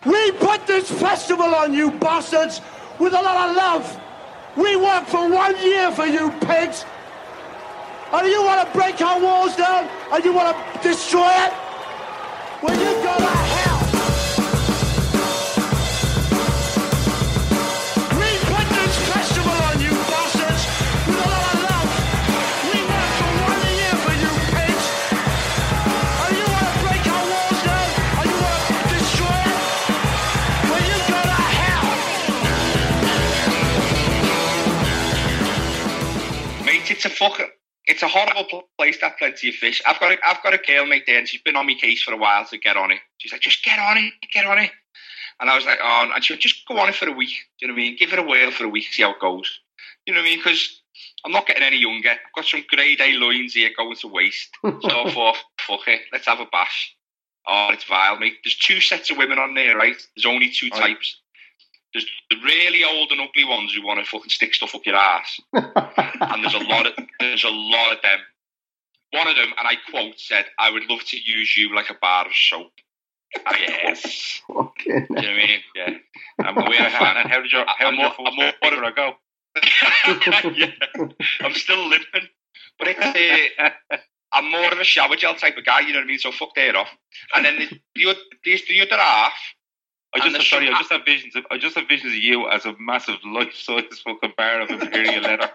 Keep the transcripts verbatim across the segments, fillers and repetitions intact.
We put this festival on you bastards with a lot of love. We worked for one year for you pigs. And you want to break our walls down? And you want to destroy it? Well, you go to hell. We put this festival on you bastards with a lot of love. We worked for one year for you pigs. And you want to break our walls down? And you want to destroy it? Well, you go to hell. Mate, it's a fucking... It's a horrible place, that Plenty of Fish. I've got a, I've got a girl mate there, and she's been on my case for a while to get on it. She's like, just get on it, get on it. And I was like, oh, and she went, just go on it for a week. Do you know what I mean? Give it a whirl for a week, see how it goes. You know what I mean? Because I'm not getting any younger. I've got some grade A loins here going to waste. So I thought, fuck it, let's have a bash. Oh, it's vile, mate. There's two sets of women on there, right? There's only two right. types. There's the really old and ugly ones who want to fucking stick stuff up your ass. And there's a lot of there's a lot of them. One of them, and I quote, said, I would love to use you like a bar of soap. Oh, yes. Okay. Do you know what I mean? Yeah. I'm aware of that. And how did your how I'm did your more, full I'm more, steak dinner go? yeah. I'm still limping. But it's uh, I'm more of a shower gel type of guy, you know what I mean? So fuck that off. And then the, the, the, the other half, I just And sorry, the- I just have visions of I just have visions of you as a massive life-size fucking bar of imperial leather.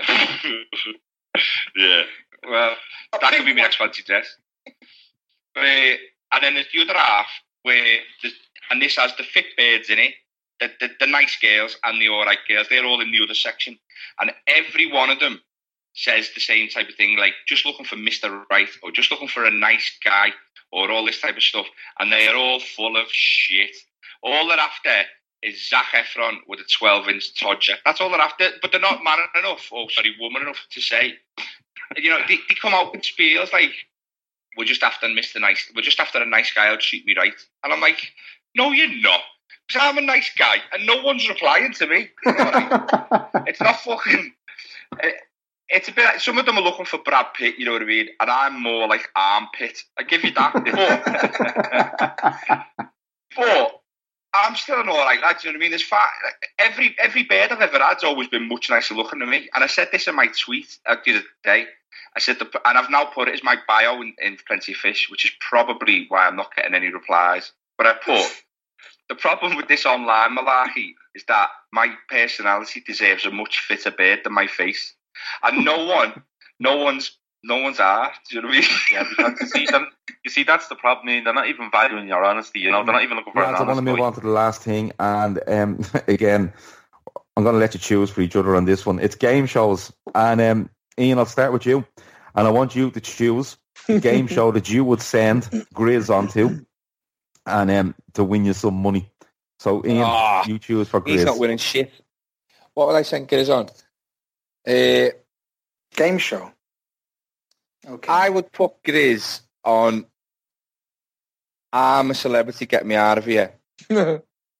yeah. Well, that could be my next fancy dress. Uh, and then there's the other half where, there's, and this has the fit birds in it, the, the, the nice girls and the alright girls. They're all in the other section, and every one of them says the same type of thing, like just looking for Mister Right, or just looking for a nice guy, or all this type of stuff. And they are all full of shit. All they're after is Zac Efron with a twelve-inch todger. That's all they're after, but they're not man enough, or sorry, woman enough to say. You know, they, they come out with spiels like, we're just after Mister Nice, we're just after a nice guy who'll treat me right. And I'm like, no, you're not. Because I'm a nice guy, and no one's replying to me. You know what I mean? It's not fucking... It, it's a bit like, some of them are looking for Brad Pitt, you know what I mean? And I'm more like armpit. I give you that. But, but I'm still an alright lad, do you know what I mean? There's far, every every bird I've ever had's always been much nicer looking than me. And I said this in my tweet uh, the other day. I said, the, and I've now put it as my bio in, in Plenty of Fish, which is probably why I'm not getting any replies. But I put, the problem with this online malarkey is that my personality deserves a much fitter bird than my face. And no one, no one's, no one's art. Do you know what I mean? Yeah, because you see, them, you see, that's the problem. I mean, they're not even valuing your honesty. You know, they're not even looking for Yeah, an so I want honest to move guy. on to the last thing, and um, again, I'm going to let you choose for each other on this one. It's game shows, and um, Ian, I'll start with you, and I want you to choose the game show that you would send Grizz onto, and um, to win you some money. So, Ian, Ah, you choose for He's not Grizz. winning shit. What would I send Grizz on? Uh, Game show. Okay. I would put Grizz on I'm a Celebrity, Get Me Out of Here. uh,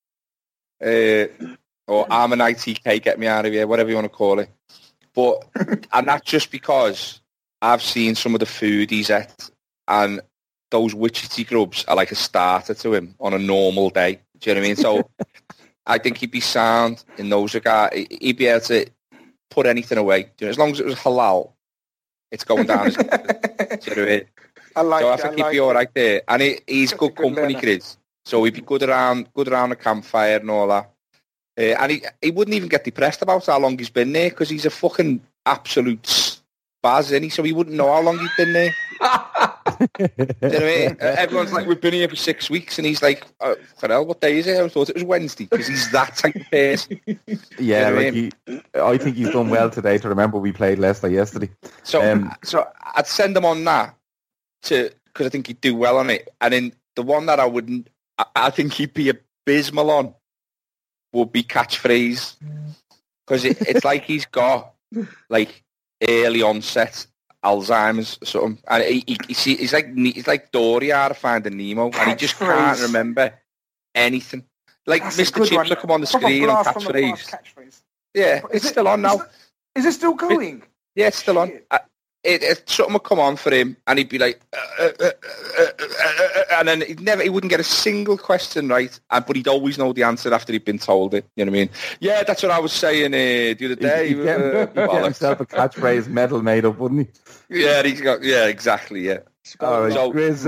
or I'm an I T K, Get Me Out of Here, whatever you want to call it. But, and that's just because I've seen some of the food he's at, and those Wichita grubs are like a starter to him on a normal day. Do you know what I mean? So I think he'd be sound in those regards. He'd be able to put anything away. Do you know, as long as it was halal, it's going down. His, do you know what I mean? I like so I it, think I he'd like be all it. right there. And he, he's Such a good good company, learner. Grizz. So he'd be good around good around the campfire and all that. Uh, and he, he wouldn't even get depressed about how long he's been there because he's a fucking absolute spaz, isn't he? So he wouldn't know how long he's been there. Do you know what I mean? Uh, everyone's like, we've been here for six weeks. And he's like, oh, what hell, what day is it? I thought it was Wednesday because he's that type of person. Yeah, You know what I like he, I think he's done well today to remember we played Leicester yesterday. So, Um, so I'd send him on that to because I think he'd do well on it. And then the one that I wouldn't, I, I think he'd be abysmal on would be Catchphrase because it, it's like he's got like early onset Alzheimer's or something, and he, he, he see, he's like he's like Dory out of Finding Nemo, and he just can't Catchphrase. remember anything. Like That's a Mister good Chips one. will come on the Proper screen and blast from the Catchphrase. past catchphrase. Yeah, Is it's it- still on is now. it- Is it still going? Yeah, it's still on. Shit. I, it, it something would come on for him, and he'd be like, uh, uh, uh, uh, uh, uh, and then he'd never, he wouldn't get a single question right, and, but he'd always know the answer after he'd been told it. You know what I mean? Yeah, that's what I was saying uh, the other day. He'd get, uh, get himself a catchphrase medal made up, wouldn't he? Yeah, he's got. Yeah, exactly. Yeah. All right, So- Grizz,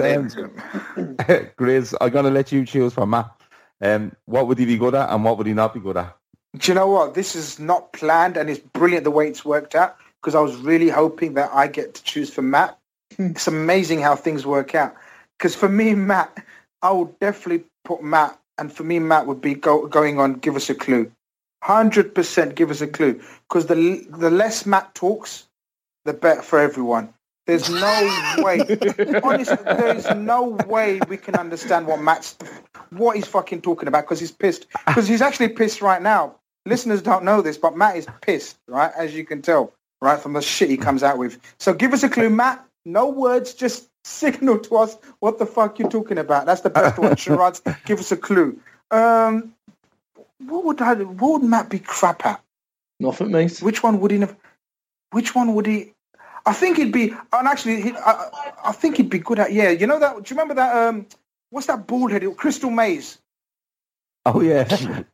um, Grizz, I'm going to let you choose for Matt. Um, what would he be good at, and what would he not be good at? Do you know what? This is not planned, and it's brilliant the way it's worked out, because I was really hoping that I get to choose for Matt. It's amazing how things work out. Because for me, Matt, I would definitely put Matt, and for me, Matt would be go, going on, give us a clue. one hundred percent give us a clue. Because the, the less Matt talks, the better for everyone. There's no way. Honestly, there's no way we can understand what Matt's, what he's fucking talking about, because he's pissed. Because he's actually pissed right now. Listeners don't know this, but Matt is pissed, right? As you can tell, right, from the shit he comes out with. So give us a clue, Matt. No words, just signal to us what the fuck you're talking about. That's the best one. Charades, give us a clue. Um, what would I, what would Matt be crap at? Nothing, mate. Which one would he? Have, which one would he? I think he'd be. And actually, he'd, I, I think he'd be good at. Yeah, you know that. Do you remember that? Um, what's that bald headed Crystal Maze? Oh, yeah.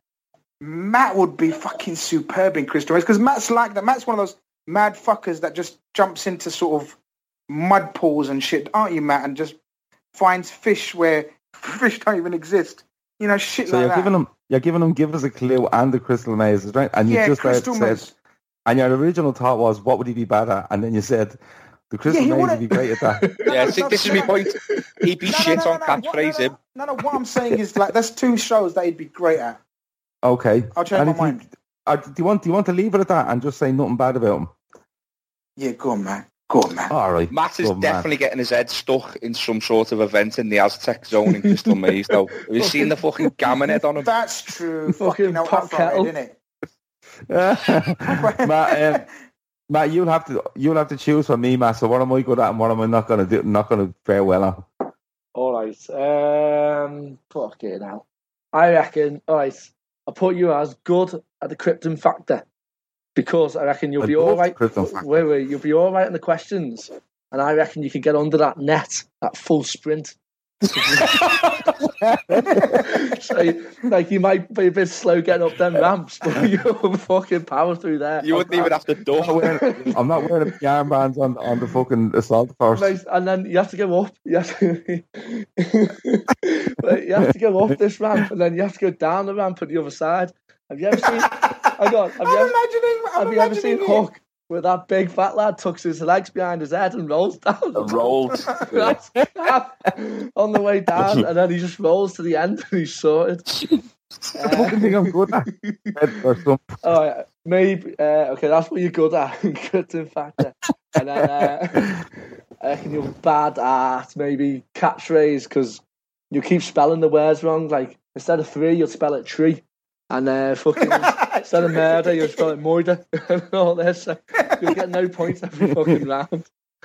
Matt would be fucking superb in Crystal Maze, because Matt's like that. Matt's one of those mad fuckers that just jumps into sort of mud pools and shit, aren't you, Matt? And just finds fish where fish don't even exist. You know, shit So like you're that. giving him, you're giving him, give us a clue and the Crystal Maze, right? And you yeah, just Crystal said, Maze. and your original thought was, what would he be bad at? And then you said, the Crystal Yeah, he Maze wouldn't- would be great at that. Yeah, no, see, no, this is no, my point. He'd be No, no, shit no, no, on no, catchphrase, what- no, no, him. No, no, what I'm saying is, like, there's two shows that he'd be great at. Okay. I'll change And my if you- mind. uh, do you want? Do you want to leave it at that and just say nothing bad about him? Yeah, go on, man. Go on, man. All right. Matt is Good man. definitely getting his head stuck in some sort of event in the Aztec zone in Crystal Maze, though. Have you seen the fucking gammon head on him? That's true. Fucking Fucking hell, pot Afro kettle. head, innit? Matt, um, Matt, you'll have to you'll have to choose for me, Matt. So what am I good at and what am I not going to do? Not going to fare well on. All right. Um, fuck it now. I reckon. All right. I'll put you as good at the Krypton factor, because I reckon you'll I be love all the right. Krypton factor. Wait, wait. You'll be all right in the questions, and I reckon you can get under that net, that full sprint. So, like, you might be a bit slow getting up them ramps, but you'll fucking power through there. You wouldn't even have to I'm not duck. wearing, I'm not wearing the armbands on on the fucking assault force. Nice. And then you have to go up. You have to, Like, you have to go up this ramp, and then you have to go down the ramp at the other side. Have you ever seen? Hang on. Have you I'm ever, imagining. I'm have you ever seen imagining it. Hook, where that big fat lad tucks his legs behind his head and rolls down? Rolled. Right. On the way down, and then he just rolls to the end, and he's sorted. I Uh, fucking think I'm good at it or something. all right, maybe. Uh, okay, that's what you're good at. Krypton factor. And then uh, I reckon you're bad at maybe catchphrase, because you keep spelling the words wrong. Like, instead of three, you'll spell it tree. And uh, fucking instead of murder, you'll spell it murder. And all this. So you'll get no points every fucking round.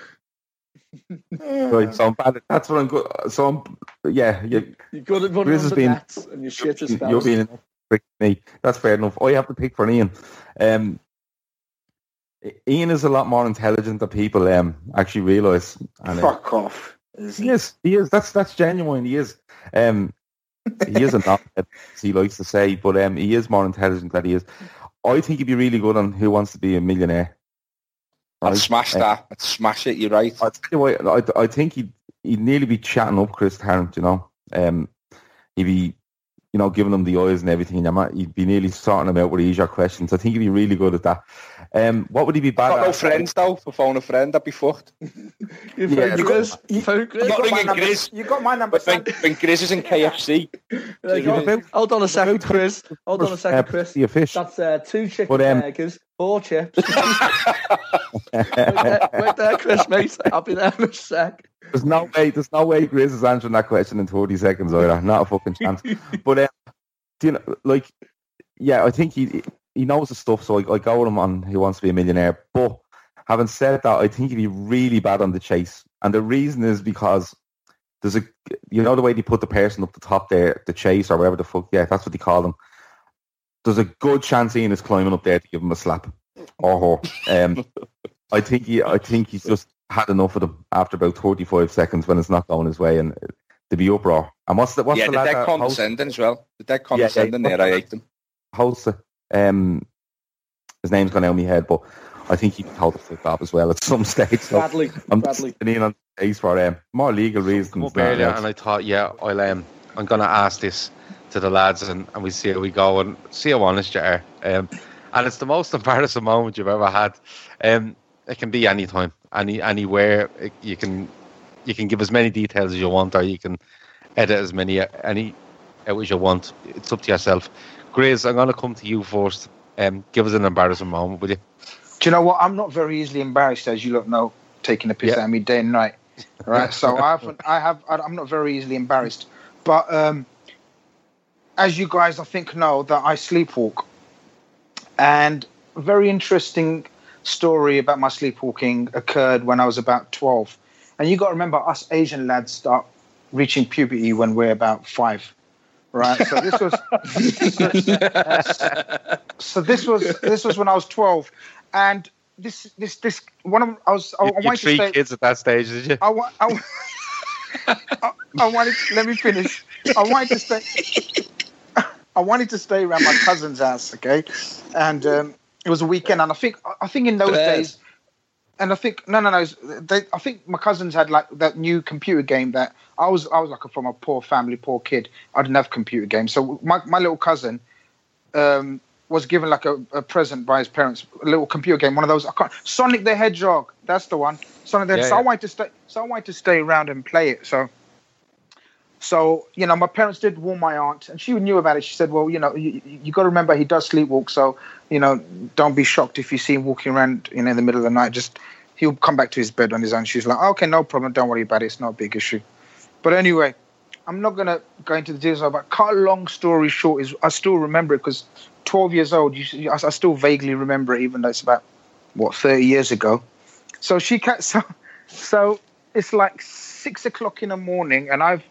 Right, so I'm bad at, that's what I'm good. So I'm, yeah, you, You're good at running Grizz has under been- nets, and you're shit at you're spells. being an prick to me. That's fair enough. I have to pick for Ian. Um, Ian is a lot more intelligent than people um actually realise. And, uh, Fuck off. he is. He is. That's that's genuine. He is. Um, he is a not as he likes to say, but um, he is more intelligent than he is. I think he'd be really good on Who Wants to Be a Millionaire. I'd Right? smash Uh, that. I'd smash it, you're right. I tell you what, I, I think he'd he'd nearly be chatting up Chris Tarrant. You know, um, he'd be, you know, giving him the eyes and everything. And you might- he'd be nearly sorting him out with easier questions. I think he'd be really good at that. Um, what would he be bad Got at? no friends, though. For phone a friend, I'd be fucked. You Yeah, phone Grizz. You phone Grizz. Not got my ringing number. Grizz. You got my number, But when, son. when Grizz is in K F C, Like, you hold, about- hold on a second, about- Chris. Hold on a Uh, second, Chris. the fish. That's uh, two chicken But, um, burgers, four chips. wait, there, wait there, Chris, mate. I'll be there in a sec. There's no way. There's no way Grizz is answering that question in thirty seconds either. Not a fucking chance. But um, do you know, like, yeah, I think he he knows the stuff. So I, I go with him on Who Wants to Be a Millionaire. But having said that, I think he'd be really bad on the chase, and the reason is because there's a, you know, the way they put the person up the top there, the chase or whatever the fuck. Yeah, that's what they call them. There's a good chance Ian is climbing up there to give him a slap or her. Um, I think he, I think he's just had enough of them after about thirty-five seconds when it's not going his way, and to be uproar. And what's the what's yeah, the the lad dead that condescending as well. The dead yeah, condescending yeah. there, I hate them. hosts it? Um, his name's gone out of my head, but I think he told the flip up as well at some stage. So Bradley. I'm Bradley. sitting in on the case for um, more legal reasons. Come up than earlier, else. and I thought, yeah, I'll um, I'm gonna ask this to the lads, and, and we see how we go, and see how honest you are. Um, and it's the most embarrassing moment you've ever had. Um, it can be any time, any anywhere. It, you can you can give as many details as you want, or you can edit as many any out as you want. It's up to yourself. Grizz, I'm gonna come to you first. Um, give us an embarrassing moment, will you? Do you know what? I'm not very easily embarrassed, as you lot know, taking a piss Yeah. out of me day and night. Right? So I haven't, I have, I'm not very easily embarrassed. But um, as you guys, I think, know that I sleepwalk, and a very interesting story about my sleepwalking occurred when I was about twelve. And you got to remember, us Asian lads start reaching puberty when we're about five. Right, so this was so this was this was when I was twelve, and this this this one of I was I, You, I you wanted three to stay. kids at that stage, did you? I, wa- I, wa- I, I wanted. Let me finish. I wanted to stay. I wanted to stay around my cousin's house, okay, and um, it was a weekend, and I think I think in those Bad. days. And I think no, no, no. They, I think my cousins had like that new computer game that I was. I was like a, from a poor family, poor kid. I didn't have computer games, so my, my little cousin um, was given like a, a present by his parents, a little computer game. One of those. I can't. Sonic the Hedgehog. That's the one. Sonic the Hedgehog. Yeah, so I yeah. wanted to stay. So I wanted to stay around and play it. So, so you know, my parents did warn my aunt, and she knew about it. She said, "Well, you know, you, you got to remember he does sleepwalk, so you know, don't be shocked if you see him walking around, you know, in the middle of the night. Just he'll come back to his bed on his own." She's like, "Okay, no problem. Don't worry about it. It's not a big issue." But anyway, I'm not gonna go into the details. But cut a long story short, is I still remember it because twelve years old. You, I, I still vaguely remember it, even though it's about what thirty years ago. So she ca- so so it's like six o'clock in the morning, and I've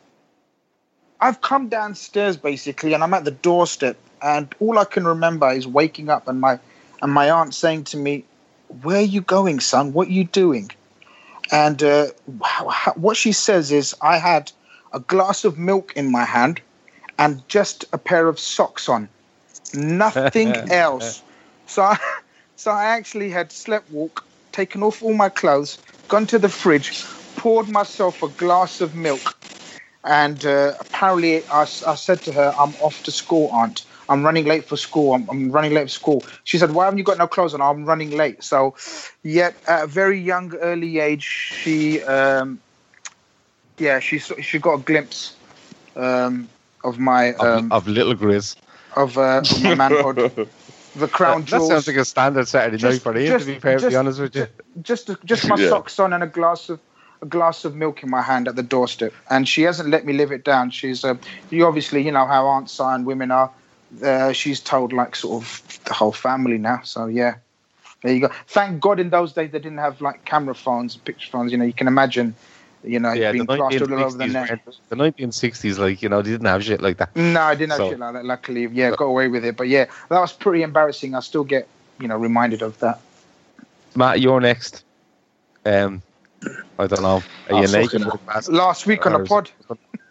I've come downstairs basically, and I'm at the doorstep, and all I can remember is waking up and my and my aunt saying to me, "Where are you going, son? What are you doing?" And uh, how, how, what she says is, I had a glass of milk in my hand and just a pair of socks on, nothing else. So, I, so I actually had slept walk, taken off all my clothes, gone to the fridge, poured myself a glass of milk, and uh, apparently I, I said to her, "I'm off to school, Aunt. I'm running late for school. I'm, I'm running late for school." She said, "Why haven't you got no clothes on?" "I'm running late." So, yet at a very young, early age, she, um, yeah, she she got a glimpse um, of my um, Of, of little Grizz. of, uh, of my manhood, the crown That, that jewels. sounds like a standard Saturday night Just- for him, just- to be perfectly just- honest with you. just just my Yeah. socks on and a glass of a glass of milk in my hand at the doorstep, and she hasn't let me live it down. She's uh, you obviously you know how aunts are and women are. Uh, she's told like sort of the whole family now. So yeah, there you go. Thank God in those days they didn't have like camera phones, picture phones. You know, you can imagine, you know, Yeah, being the plastered all nineteen over the sixties, net. weren't- the nineteen sixties, like, you know, they didn't have shit like that. No, I didn't have So- shit like that. Luckily, yeah, got away with it. But yeah, that was pretty embarrassing. I still get you know reminded of that. Matt, you're next. Um, I don't know. Are Oh, you fucking naked? hell. Last week on Or the is pod.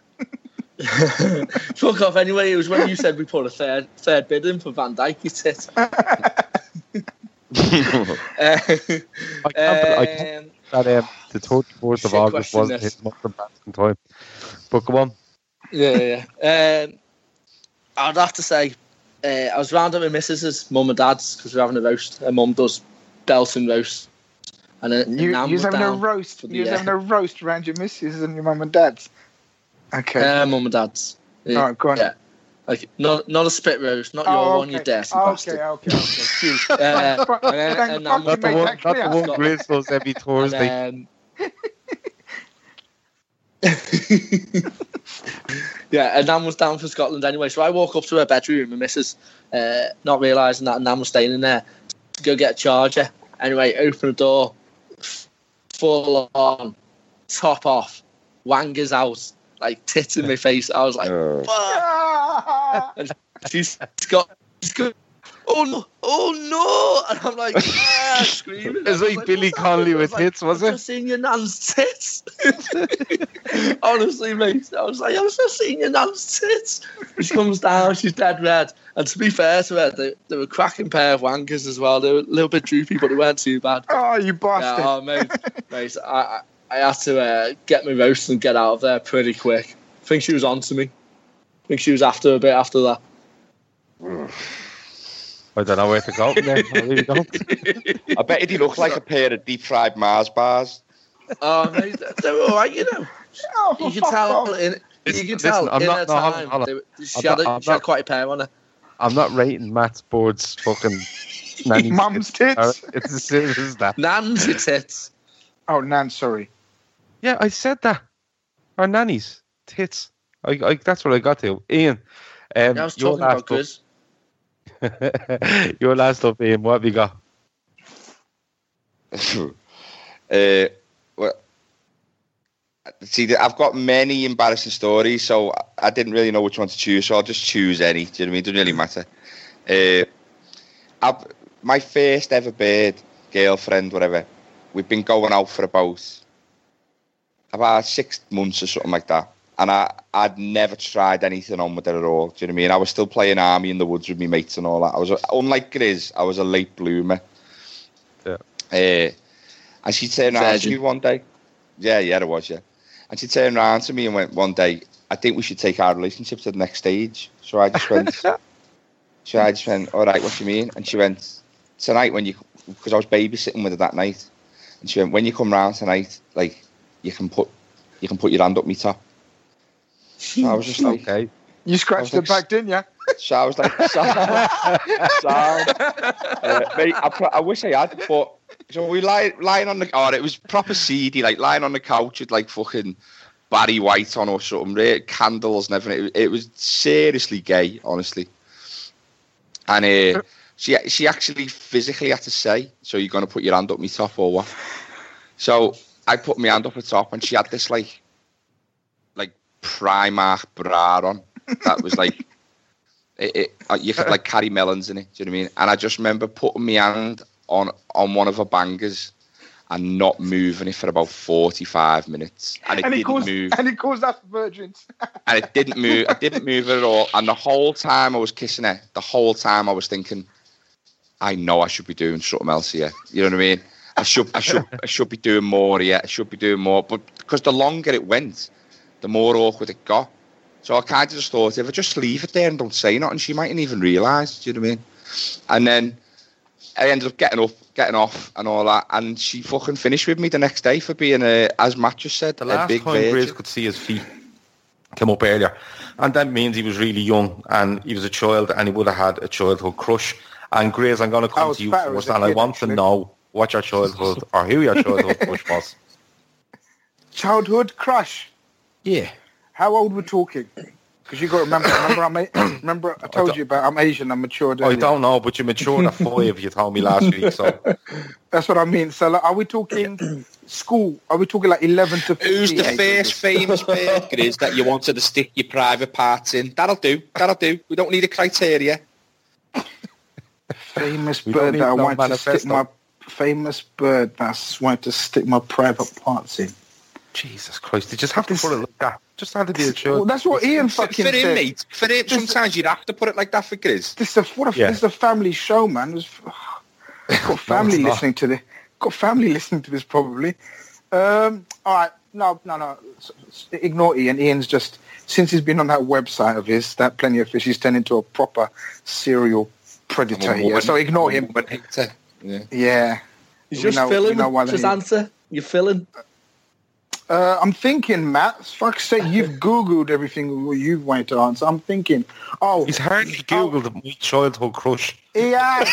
Fuck off anyway. It was when you said we put a third third bid in for Van Dijk, you tit. Uh, I can't, I can't um, that um, the twenty-fourth of Shit August question, wasn't this. his most embarrassing time. But come on. yeah, yeah. yeah. Um, I'd have to say, uh, I was round at my missus's mum and dad's because we're having a roast. Her mum does Belton roast. And a, You, Nan you're was having a down roast. for the, You're uh, having a roast around your missus and your mum and dad's. Okay. Her mum and dad's. Yeah. All right, go on. Yeah. Like, not, not a spit roast, not your Oh, one, you okay. dirty okay, bastard. okay, okay. Phew. Uh, Thank fuck- and then- thank and fuck then- you Not the made one, that not the clear. one Scott. Grizz does every Thursday. And, um, yeah, and Nan was down for Scotland anyway, so I walk up to her bedroom, my missus, uh, not realising that Nan was staying in there, to go get a charger. Anyway, open the door, f- full on, top off, wangers out, like tits in my face. I was like, Oh. fuck. Ah! And she's got, she's got oh no, oh no, and I'm like, ah, screaming. It's I was like Billy "What's Connolly happening?" I with like, hits, was "I've it? just seen your nan's tits. Honestly, mate, I was like, I've just seen your nan's tits. She comes down, she's dead red. And to be fair to her, they, they were a cracking pair of wankers as well. They were a little bit droopy, but they weren't too bad. Oh, you Yeah, bastard. oh, mate, mate, I, I, I had to uh, get my roast and get out of there pretty quick. I think she was on to me. I think she was after a bit after that. I don't know where to go from there. I really don't. I bet he looked like a pair of deep fried Mars bars. Oh, mate, they were all right, you know. Oh, You could fuck tell off. in, you Listen, could tell listen, I'm in not- her no, hold on, time. hold on. they were- she, I'm had, not- a- I'm she had not- quite a pair on her. I'm not rating Matt Board's fucking nanny. Mum's tits. Alright, It's as serious as that. Nan's your tits. Oh, Nan, sorry. Yeah, I said that. Our nannies, tits. I, I, that's what I got to. Ian, um, Yeah, I was your talking about last Grizz. up, your last up, Ian. What have you got? uh, well, see, I've got many embarrassing stories, so I didn't really know which one to choose, so I'll just choose any. Do you know what I mean? It doesn't really matter. Uh, I've, my first ever bird, girlfriend, whatever, we've been going out for about about six months or something like that. And I, I'd never tried anything on with her at all. Do you know what I mean? I was still playing army in the woods with my mates and all that. I was, a, unlike Grizz, I was a late bloomer. Yeah. Uh, and she turned around to Virgin. me one day. Yeah, yeah, it was, yeah. And she turned around to me and went one day, I think we should take our relationship to the next stage. So I just went, so I just went, all right, what do you mean? And she went, tonight when you, because I was babysitting with her that night. And she went, when you come round tonight, like, you can put, you can put your hand up me top. So I was just like, Okay. You scratched I was the like, back, didn't you? so I was like, sound, sound. Uh, mate, I, pro- I wish I had, but so we lie, lying on the, oh, it was proper seedy, like lying on the couch with like fucking Barry White on or something, right? Candles and everything. It, it was seriously gay, honestly. And uh, she she actually physically had to say, so you're going to put your hand up me top or what? So I put my hand up her top and she had this like, like Primark bra on. That was like, it, it, uh, you could like carry melons in it, do you know what I mean? And I just remember putting my hand on, on one of her bangers and not moving it for about forty-five minutes. And it And he didn't calls, move. and he calls us virgins. And it didn't move. I didn't move it at all. And the whole time I was kissing her, the whole time I was thinking, I know I should be doing something else here. You know what I mean? I should, I should, I should be doing more here. I should be doing more. But because the longer it went, the more awkward it got. So I kind of just thought, if I just leave it there and don't say nothing, she mightn't even realise. Do you know what I mean? And then I ended up getting up, getting off, and all that. And she fucking finished with me the next day for being a, as Matt just said, The a last big time virgin. Grizz could see his feet come up earlier, and that means he was really young and he was a child, and he would have had a childhood crush. And Grizz, I'm going to I come was to you fatter first, as a and I kid, want actually. to know what your childhood or who your childhood crush was. Childhood crush. Yeah. How old we're talking? Because you got to remember. Remember, I'm a, remember I told don't- you about I'm Asian. I'm matured. I earlier. don't know, but you matured at five, you told me last week, so That's what I mean. So, like, are we talking school? Are we talking like eleven to fifteen? Who's the first famous bird, Grizz, that you wanted to stick your private parts in? That'll do. That'll do. We don't need a criteria. famous We don't bird need that I no wanted to stick manifesto. my famous bird that I wanted to stick my private parts in? Jesus Christ, you just have to put it like that. Just had to be a Well, child. that's what Ian For, fucking for him, said. mate. For him, sometimes you'd have to put it like that for Grizz. This is a what a, Yeah. this is a family show, man. There's got family it's not. listening to this. Got family listening to this probably. Um, all right, no, no, no. S- s- Ignore Ian. Ian's just since he's been on that website of his, that Plenty of Fish, he's turned into a proper serial predator I'm a here. woman- So ignore I'm a him. woman hater. Yeah. Yeah. He's We just know- we filling. know why they Just need- answer. You're filling. Uh, I'm thinking, Matt. Fuck's sake, you've Googled everything you wanted to answer. I'm thinking, oh, He's hardly Googled my childhood crush. he has.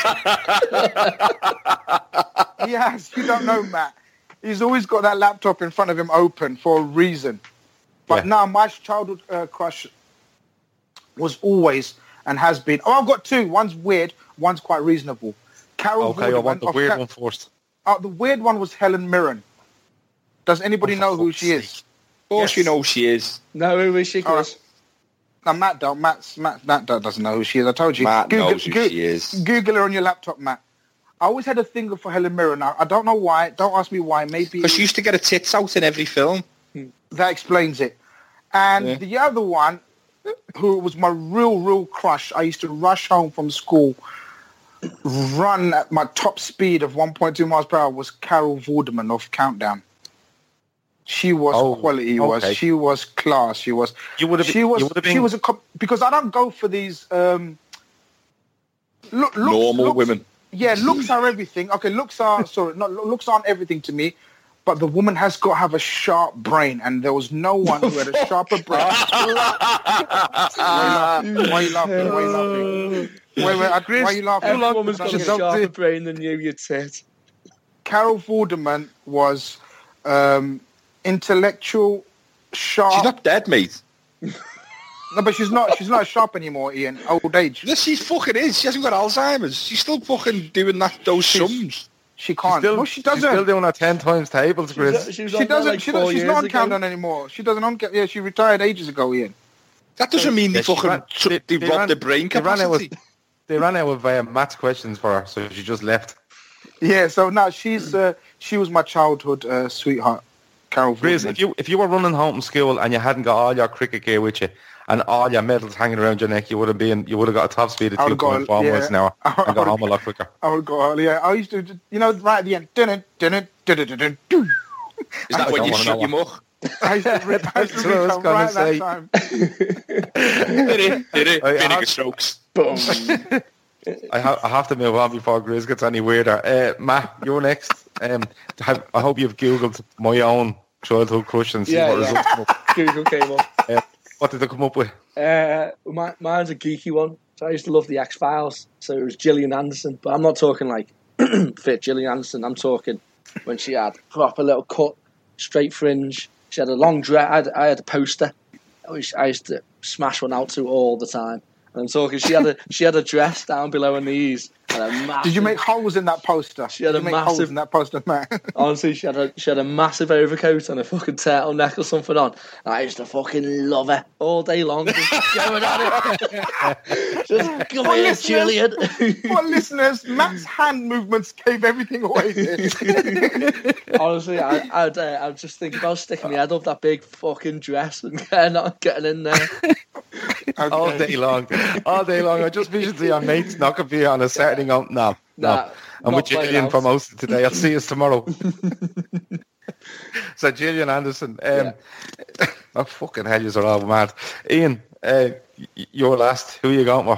he has. You don't know, Matt. He's always got that laptop in front of him open for a reason. But Yeah. now my childhood uh, crush was always and has been. Oh, I've got two. One's weird. One's quite reasonable. Carol Okay, I Vorderman want the of weird Ca- one first. Uh, the weird one was Helen Mirren. Does anybody Oh, for know who fuck's she is? Of course Yes. you know she is. No, who is she, All Chris? No, Matt don't. Matt's, Matt, Matt doesn't know who she is. I told you. Matt Google, knows who Go- she is. Google her on your laptop, Matt. I always had a thing for Helen Mirren. I, I don't know why. Don't ask me why. Maybe Because she used to get her tits out in every film. that explains it. And Yeah. the other one, who was my real, real crush, I used to rush home from school, run at my top speed of one point two miles per hour, was Carol Vorderman of Countdown. She was Oh, quality. Was okay. she was class? She was. You would have. She was. You would have been. She was a co- because I don't go for these um, look, looks, Normal looks- women. Yeah, looks are everything. Okay, looks are sorry, not looks aren't everything to me, but the woman has got to have a sharp brain, and there was no one who had a sharper brain. Why are you laughing? Why are you laughing? Why are you laughing? Wait, wait, I- why are you laughing? Every woman's got a Just don't sharper do- brain than you, you tit. Carol Vorderman was um, intellectual, sharp. She's not dead, mate. No, but she's not. She's not sharp anymore, Ian. Old age. Yes, she fucking is. She hasn't got Alzheimer's. She's still fucking doing that those She's- sums. She can't. Still, no, she she's still doesn't. doing her ten times tables, Chris. She, was She on there doesn't. like she four doesn't she's years not on ago. Countdown anymore. She doesn't on. Yeah, she retired ages ago, Ian. That doesn't mean Yeah, they she fucking ran- took, they- they, they robbed ran- the brain they ran out with- capacity. They ran out of uh, maths questions for her, so she just left. Yeah. So now she's. Uh, she was my childhood uh, sweetheart, Carol Chris, Vorderman. if you if you were running home from school and you hadn't got all your cricket gear with you and all your medals hanging around your neck, you would have been you would have got a top speed of I two would've got- point four yeah. miles an hour I and got would've- home a lot quicker. I would go. Yeah, I used to. You know, right at the end. Dun it, dun it, dun it, dun it, dun. Is that I when don't you wanna shut know your muck? I used to read. I used to That's what I read was some gonna right say. that time. Did it? Did it? I- I Vinegar have- strokes. Boom. I, ha- I have to move on before Chris gets any weirder. Uh, Matt, you're next. Um, have, I hope you've Googled my own childhood crush and see Yeah, what yeah. results come up. Google came up. Uh, what did they come up with? Uh, my, mine's a geeky one. So I used to love the X-Files. So it was Gillian Anderson. But I'm not talking like fit Gillian Anderson. I'm talking when she had proper little cut, straight fringe. She had a long dress. I had, I had a poster. I used, I used to smash one out to all the time. And I'm talking, she had a she had a dress down below her knees. And a massive, Did you make holes in that poster? She had Did a you make holes massive- in that poster, man. Honestly, she had a she had a massive overcoat and a fucking turtleneck or something on. And I used to fucking love her all day long. Just going at it. Just come For here, listeners- Julian. For listeners, Matt's hand movements gave everything away. Here. Honestly, I, I'd uh, I'd just think about sticking my head up that big fucking dress and getting, on- getting in there. All day long. All day long. I just vision your mates knocking for you on a Saturday night. No, no. Nah, I'm not with playing Gillian out. for most of today. I'll see you tomorrow. So Gillian Anderson. Um, oh, fucking hell, you're all mad. Ian, uh, y- you're last. Who are you going for?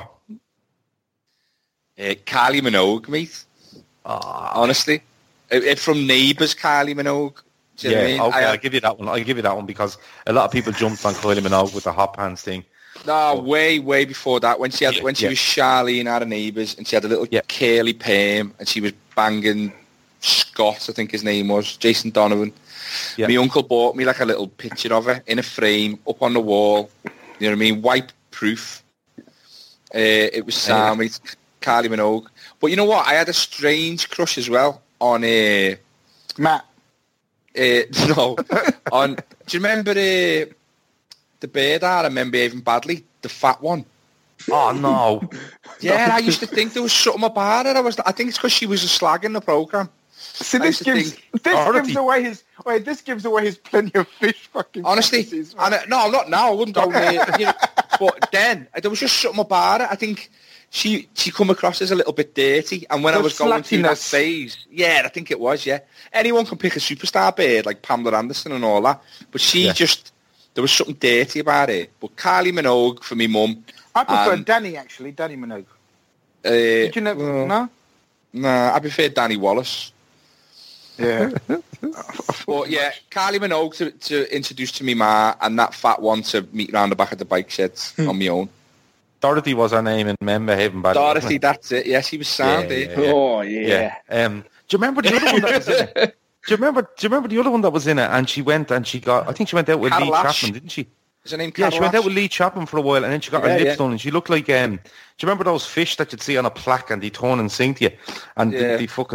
Uh, Kylie Minogue, mate. Honestly. Uh, uh, from Neighbours, Kylie Minogue. Do you know what I Yeah, mean? okay, I- I'll give you that one. I'll give you that one because a lot of people jumped on Kylie Minogue with the hot pants thing. No, way, way before that. When she had, Yeah, when she yeah. was Charlene out of Neighbours, and she had a little Yeah. curly perm, and she was banging Scott, I think his name was, Jason Donovan. Yeah. My uncle bought me like a little picture of her in a frame up on the wall. You know what I mean? Wipe proof. Uh, it was Sam, it's Kylie Minogue. But you know what? I had a strange crush as well on uh, Matt. uh, no, on. Do you remember uh, the beard I remember behaving badly? The fat one. Oh, no. Yeah, I used to think there was something about it. I was. I think it's because she was a slag in the program. See, I this used to gives think- this Dorothy. gives away his wait. This gives away his plenty of fish. Fucking Honestly, fantasies, and man. uh, no, not now. I wouldn't go there. You know, but then uh, there was just something about it. I think she she come across as a little bit dirty, and when I The was going through that sluttiness. phase, yeah, I think it was. Yeah, anyone can pick a superstar beard like Pamela Anderson and all that, but she Yeah. just there was something dirty about it. But Kylie Minogue for me mum. I prefer um, Danny actually. Danny Minogue. Uh, Did you know? well, no. Nah, I prefer Danny Wallace. Yeah. But yeah, Kylie Minogue to, to introduce to me ma, and that fat one to meet round the back of the bike sheds on my own. Dorothy was her name in Men Behaving Badly. wasn't Dorothy, it? that's it. Yeah, she was sound. Yeah, eh? yeah, yeah. Oh yeah. Yeah. Um, do you remember the other one that was in it? Do you remember? Do you remember the other one that was in it? And she went and she got. I think she went out with Carol Lee Ash. Chapman, didn't she? Is her name Yeah, Carol she went out Ash? with Lee Chapman for a while, and then she got her Yeah, lips yeah. done, and she looked like. Um, do you remember those fish that you'd see on a plaque, and they turn and sing to you, and Yeah. they, they fucking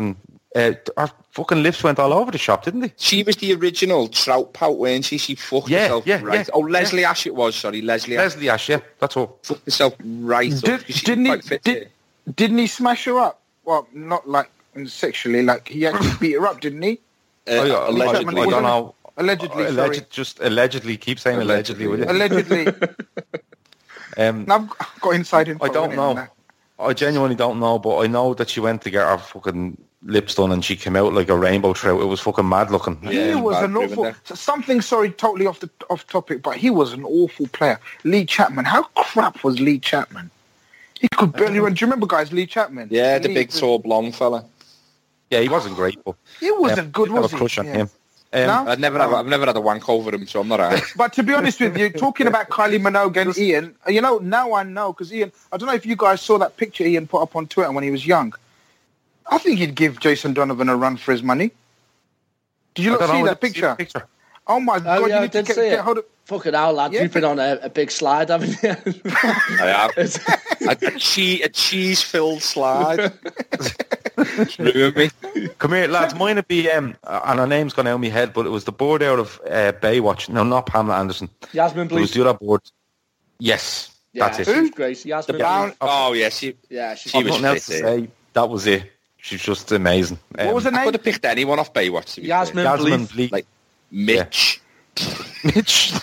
Uh, her fucking lips went all over the shop, didn't they? She was the original Trout Pout, weren't she? She fucked Yeah, herself yeah, right. yeah, oh, Leslie yeah. Ash it was, sorry. Leslie Ash Leslie Ash, yeah, that's all. fucked herself right up. Did, 'cause she didn't was he? quite fit Did, there. didn't he smash her up? Well, not like sexually. Like he actually beat her up, didn't he? Uh, Oh, yeah, allegedly. I don't know. Allegedly, Alleged, sorry. just allegedly. Keep saying allegedly, will you? Allegedly. Um, Now I've got inside info. I don't innit, know. on that. I genuinely don't know, but I know that she went to get her fucking lips done and she came out like a rainbow trout. It was fucking mad looking. He Yeah, was bad an driven awful. there. so Something, sorry, totally off the off topic, but he was an awful player. Lee Chapman. How crap was Lee Chapman? He could barely run. Do you remember, guys, Lee Chapman? Yeah, the Lee big was- tall blonde fella. Yeah, he wasn't great, but He wasn't um, good, I have was a he? crush on Yeah. him. Um, No? I've never, had, I've never had a wank over him, so I'm not out. But to be honest with you, talking about Kylie Minogue and Ian, you know, now I know, because Ian, I don't know if you guys saw that picture Ian put up on Twitter when he was young. I think he'd give Jason Donovan a run for his money. Did you I not don't see know, that did you see the picture? picture? Oh my God, yeah, you I need to did get, see get it. hold of... Fucking hell, lad. Yeah, You've been on a, a big slide, haven't you? I have. It's- A, a, cheese, a cheese-filled slide. It's ruined me. Come here, lads. Mine would be, um, and her name's gone out of my head, but it was the board out of uh, Baywatch. No, not Pamela Anderson. Yasmin It was Bleeth. the other board. Yes, Yeah, that's it. she's great. Yasmin The Bleeth. Oh, yeah, she, Yeah, she's She I've was nothing else to fit there. say. That was it. She's just amazing. Um, What was her I could name? have picked anyone off Baywatch. To be Yasmin fair. Yasmin Bleeth. Bleak. Like Mitch. Mitch.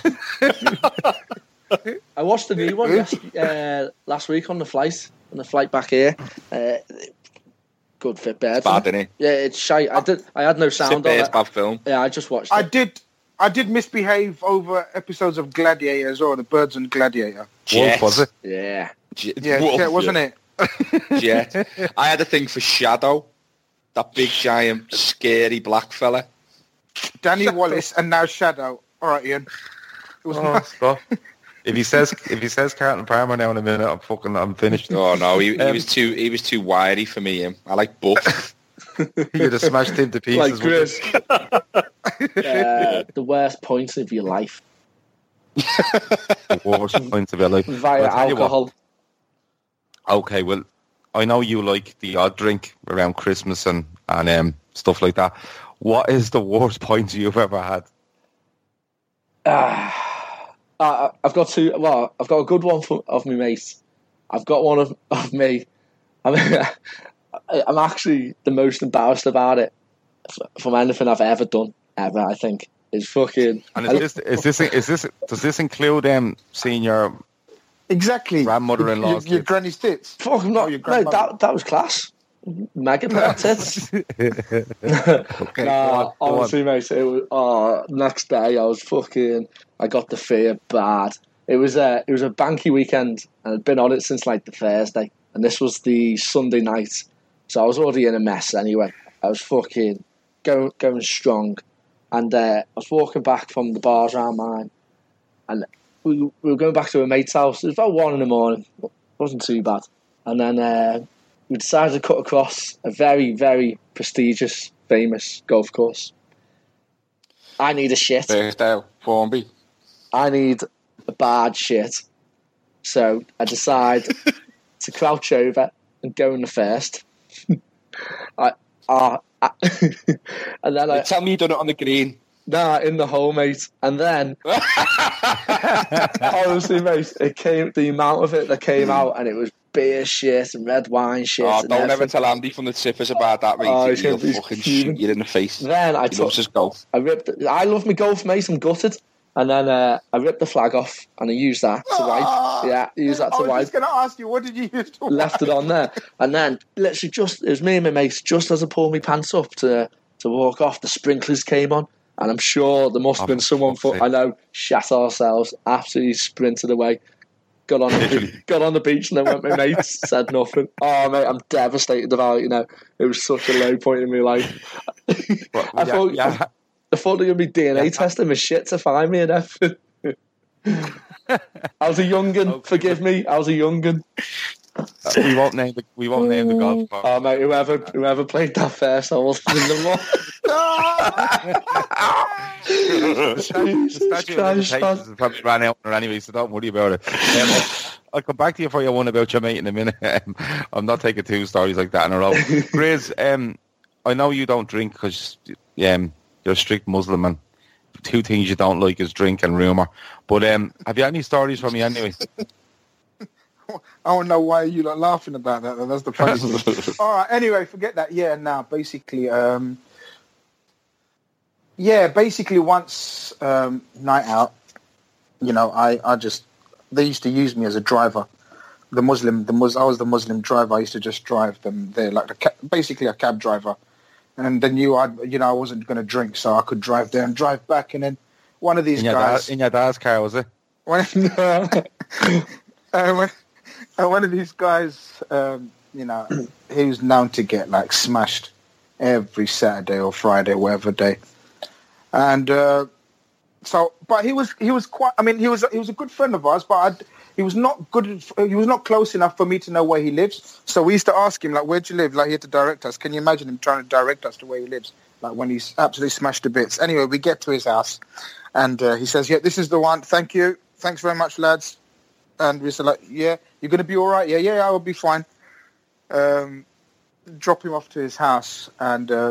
I watched the new one yes, uh, last week on the flight, on the flight back here. Uh, good fit bed. It's bad, isn't it? Yeah, it's shite. I did. I had no Sit sound on there, it's it. bad film. Yeah, I just watched I it. did I did misbehave over episodes of Gladiator as well, the Birds and Gladiator. Wolf, was it? Yeah. Jet. Yeah, Wolf, yeah, wasn't yeah. it? Jet. I had a thing for Shadow. That big, giant, scary black fella. Danny Wallace and now Shadow. All right, Ian. It was Oh, nice. stop. If he says if he says Carlton Palmer now in a minute, I'm fucking I'm finished. Oh no, he, he Um, was too he was too wiry for me. Him, I like buff. You'd have smashed him to pieces. Like wouldn't you? Chris. uh, the worst points of your life The worst point of your life. via I'll tell you what. alcohol. Okay, well, I know you like the odd drink around Christmas and and um, stuff like that. What is the worst point you've ever had? Uh, uh, I've got two. Well, I've got a good one for, of me mate. I've got one of, of me. I mean, I'm actually the most embarrassed about it from anything I've ever done ever. I think is fucking. And is this is this is this does this include um seeing your Exactly. grandmother-in-law's Your, your tits? granny's tits. Fuck, I'm Oh, not. your no, grandmother. that that was class. Mega pair of tits. Okay, Nah, go on, go honestly, mate, it was. Oh, next day I was fucking. I got the fear bad. It was a it was a banky weekend, and I'd been on it since like the Thursday, and this was the Sunday night, so I was already in a mess anyway. I was fucking going going strong, and uh, I was walking back from the bars around mine, and we, we were going back to a mate's house. It was about one in the morning. It wasn't too bad, and then uh, we decided to cut across a very very prestigious, famous golf course. I need a shit. Birthday, Formby. I need a bad shit. So I decide to crouch over and go in the first. I, uh, I, and then I, Tell me you done it on the green. nah, in the hole, mate. And then, honestly, mate, it came, the amount of it that came out, and it was beer shit and red wine shit. Oh, and don't ever everything. tell Andy from the Tippers about that, mate. Oh, he's He'll gonna be fucking fuming. shoot you in the face. Then I He took, loves his golf. I ripped. I love my golf, mate. I'm gutted. And then uh, I ripped the flag off and I used that to Ah, wipe. Yeah, use that I to was wipe. just going to ask you, what did you use to Left it on there, and then literally just it was me and my mates. Just as I pulled my pants up to to walk off, the sprinklers came on, and I'm sure there must have Oh, been someone. for For, fuck's I know, shat ourselves, absolutely sprinted away. Got on, the, got on the beach, and then went with my mates. Said nothing. Oh mate, I'm devastated about it. You know, it was such a low point in my life. But, I yeah, thought yeah. I thought they were gonna be D N A Yeah. testing my shit to find me and everything. I was a young'un. Okay. Forgive me. I was a young'un. Uh, we won't name the we won't name the golf course. Oh mate, whoever whoever played that first, I wasn't in the The statute, the statute of Christ, limitations man. has probably ran out there anyway, so don't worry about it. Um, I'll, I'll come back to you for your one about your mate in a minute. Um, I'm not taking two stories like that in a row. Grizz, um, I know you don't drink because um, you're a strict Muslim, and two things you don't like is drink and rumour. But um, have you any stories for me anyway? I don't know why you lot laughing about that. That's the funny thing. All right. Anyway, forget that. Yeah. Now, basically, um, yeah, basically, once um, night out, you know, I, I just they used to use me as a driver. The Muslim, the Mus, I was the Muslim driver. I used to just drive them there, like a ca- basically a cab driver. And they knew I, you know, I wasn't going to drink, so I could drive there and drive back. And then one of these in your guys dad, in your dad's car, was it? One, uh, one, uh, one of these guys, um, you know, he was known to get like smashed every Saturday or Friday, whatever day. And uh, so, but he was he was quite. I mean, he was he was a good friend of ours, but I'd, he was not good. He was not close enough for me to know where he lives. So we used to ask him, like, "Where do you live?" Like, he had to direct us. Can you imagine him trying to direct us to where he lives? Like when he's absolutely smashed to bits. Anyway, we get to his house, and uh, he says, "Yeah, this is the one. Thank you. Thanks very much, lads." And we said, like, "Yeah, you're going to be all right." "Yeah, yeah, I will be fine." Um, drop him off to his house, and uh,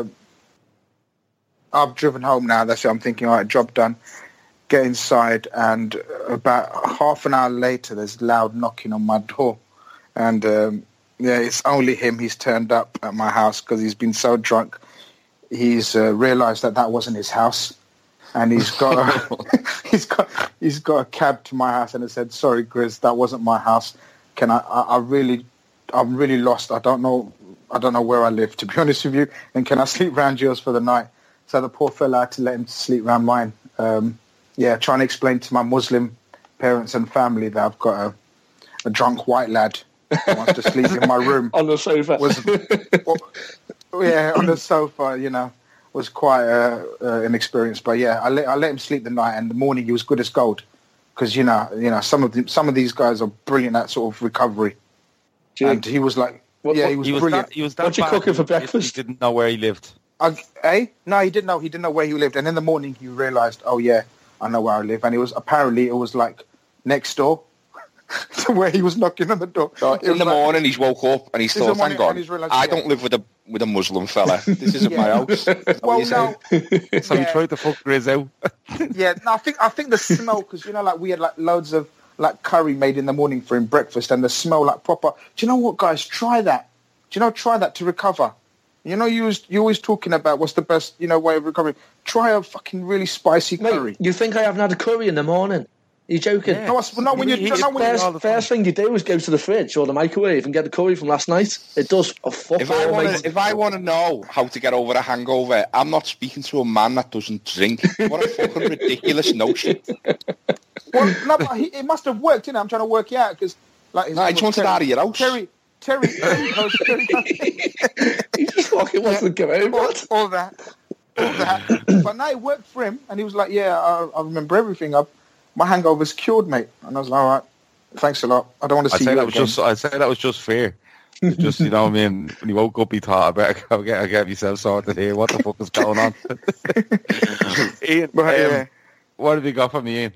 I've driven home now. That's what I'm thinking. All right, job done. Get inside, and about half an hour later, there's loud knocking on my door, and um, yeah, it's only him. He's turned up at my house because he's been so drunk. He's uh, realised that that wasn't his house, and he's got a, he's got he's got a cab to my house, and he said, "Sorry, Grizz, that wasn't my house. Can I? I, I really, I'm really lost. I don't know. I don't know where I live, to be honest with you. And can I sleep round yours for the night?" So the poor fella had to let him sleep round mine. Um, yeah, trying to explain to my Muslim parents and family that I've got a, a drunk white lad who wants to sleep in my room on the sofa. Was, well, yeah, on the sofa, you know, was quite uh, uh, an experience. But yeah, I let I let him sleep the night, and the morning he was good as gold. Because you know, you know, some of the, some of these guys are brilliant at sort of recovery, Jake, and he was like, what, yeah, what, he was He was brilliant. that, he was that What you bad cooking for he breakfast? didn't know where he lived. I, eh? No, he didn't know. He didn't know where he lived, and in the morning he realised, oh yeah, I know where I live, and it was apparently it was like next door to where he was knocking on the door. So It in was the like- morning, he's woke up and he's In the thought, morning, "Hang on, and he's realised, I yeah. don't live with a with a Muslim fella. This isn't my Yeah. house." That's what Well, you say. no, So yeah. he tried to fuck Grizz out. Yeah, no, I think I think the smell, because you know, like we had like loads of like curry made in the morning for him breakfast, and the smell like proper. Do you know what, guys? Try that. Do you know? Try that to recover. You know, you was you always talking about what's the best, you know, way of recovering. Try a fucking really spicy curry. Mate, you think I haven't had a curry in the morning? Are you joking? Yeah. No, I- no, when you He- he- no, when you, First, all the time. first thing you do is go to the fridge or the microwave and get the curry from last night. It does a fuck If I all, want mate. to, if I want to know how to get over a hangover, I'm not speaking to a man that doesn't drink. What a fucking ridiculous notion! well, no, but he, it must have worked. You know, I'm trying to work it out because like his No, I name just was wanted Terry- out of your house. Terry, Terry, Terry, goes, Terry goes, He just fucking wants to go home. all, What? all that, all that. But now it worked for him, and he was like, "Yeah, I, I remember everything. I, my hangover's cured, mate." And I was like, "All right, thanks a lot. I don't want to I see say you that was again." just. I say that was just fair. It just, you know, what I mean, when he woke up, he thought, "I better go get, get myself sorted here. What the fuck is going on?" Ian, But, um, yeah. what have you got for me, Ian?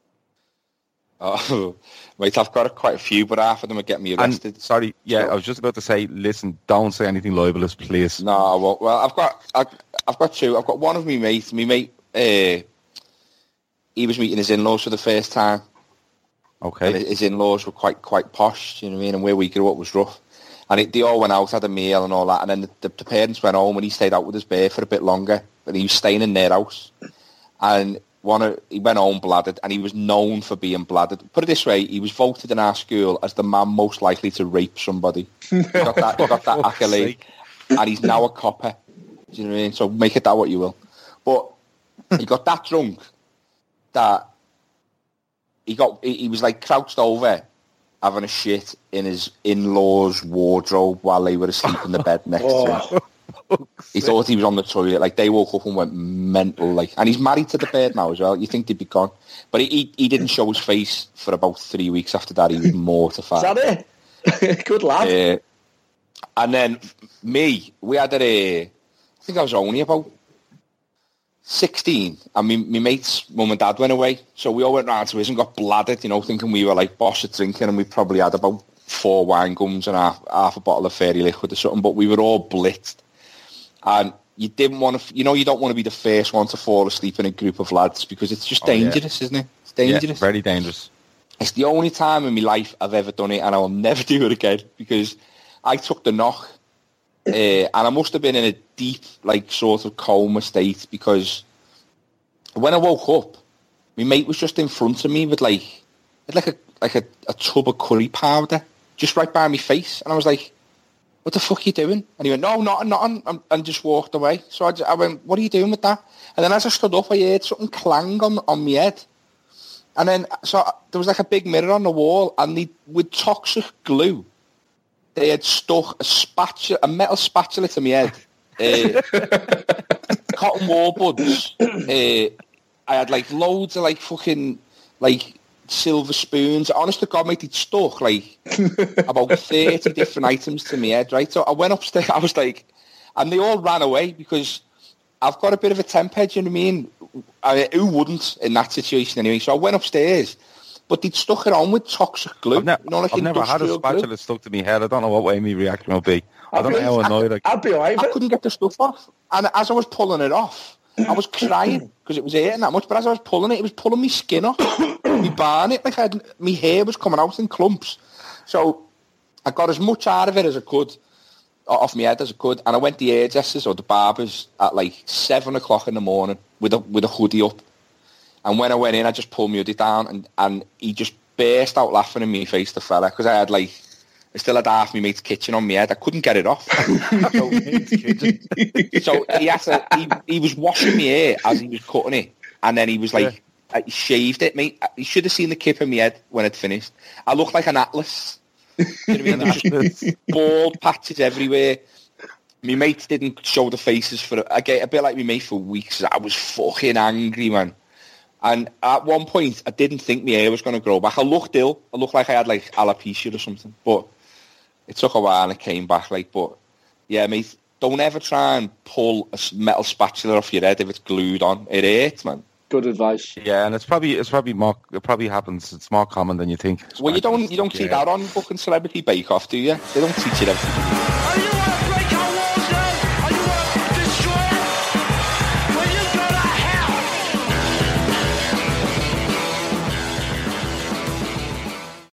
Oh, mate, I've got quite a few, but half of them are getting me And arrested. sorry, yeah, So- I was just about to say, listen, don't say anything libelous, please. No, I won't. Well, I've got, I've, I've got two. I've got one of my mates. My mate, uh, he was meeting his in-laws for the first time. Okay. And his in-laws were quite, quite posh. You know what I mean? And where we grew up was rough. And it, they all went out, had a meal and all that. And then the, the, the parents went home, and he stayed out with his bear for a bit longer. But he was staying in their house. And one of, he went home bladdered, and he was known for being bladdered. Put it this way, he was voted in our school as the man most likely to rape somebody. He got that, he got that For fuck's accolade. sake. And he's now a copper. Do you know what I mean? So make it that what you will. But he got that drunk that he got, he, he was like crouched over having a shit in his in-laws' wardrobe while they were asleep in the bed next to him. He thought he was on the toilet. Like, they woke up and went mental. Like, and he's married to the bird now as well. You think they'd be gone. But he, he, he didn't show his face for about three weeks after that. He was mortified. Is that it? Good lad. Uh, and then me, we had a, I think I was only about sixteen, and me, my mate's mum and dad went away, so we all went round to his and got bladdered, you know, thinking we were like boss at drinking, and we probably had about four wine gums and half, half a bottle of fairy liquid or something, but we were all blitzed. and you didn't want to, you know, you don't want to be the first one to fall asleep in a group of lads because it's just Oh, yeah. dangerous, isn't it? It's dangerous. Yeah, very dangerous. It's the only time in my life I've ever done it, and I will never do it again because I took the knock, uh, and I must have been in a deep, like, sort of coma state because when I woke up, my mate was just in front of me with like, like a like a, a tub of curry powder just right by my face, and I was like, "What the fuck are you doing?" And he went, "No, nothing, nothing," and, and just walked away. So I, just, I went, "What are you doing with that?" And then as I stood up, I heard something clang on on my head. And then, so there was like a big mirror on the wall, and they, with toxic glue, they had stuck a spatula, a metal spatula to my head, uh, cotton wool buds. Uh, I had like loads of like fucking like silver spoons. Honest to God, mate, it stuck like about thirty different items to my head, right? So I went upstairs. I was like, and they all ran away because I've got a bit of a temper. Do you know what I mean? I, who wouldn't in that situation anyway? So I went upstairs, but they'd stuck it on with toxic glue. I've, ne- you know, like I've never had a spatula glue. stuck to my head. I don't know what way my reaction will be. I don't know how annoyed I I'd be alright. I couldn't get the stuff off. And as I was pulling it off, I was crying because it was hurting that much. But as I was pulling it, it was pulling my skin off. me barn it, like I had, my hair was coming out in clumps. So I got as much out of it as I could, off my head as I could. And I went to the hairdressers or the barbers at like seven o'clock in the morning with a with a hoodie up. And when I went in, I just pulled my hoodie down, and, and he just burst out laughing in my face, the fella, because I had like, I still had half my mate's kitchen on my head. I couldn't get it off. so, so he had to, he, he was washing my hair as he was cutting it, and then he was like, yeah. he shaved it, mate. You should have seen the kip in my head when it finished. I looked like an atlas. You know what I mean? There was just bald patches everywhere. My mates didn't show the faces for, I get a bit like my mate for weeks. I was fucking angry, man. And at one point, I didn't think my hair was going to grow back. I looked ill. I looked like I had like alopecia or something. But it took a while and it came back. Like, but yeah, mate, don't ever try and pull a metal spatula off your head if it's glued on. It hurts, man. Good advice. Yeah, and it's probably it's probably more it probably happens. It's more common than you think. Well, you don't you don't see that on fucking Celebrity Bake Off, do you? They don't teach you everything.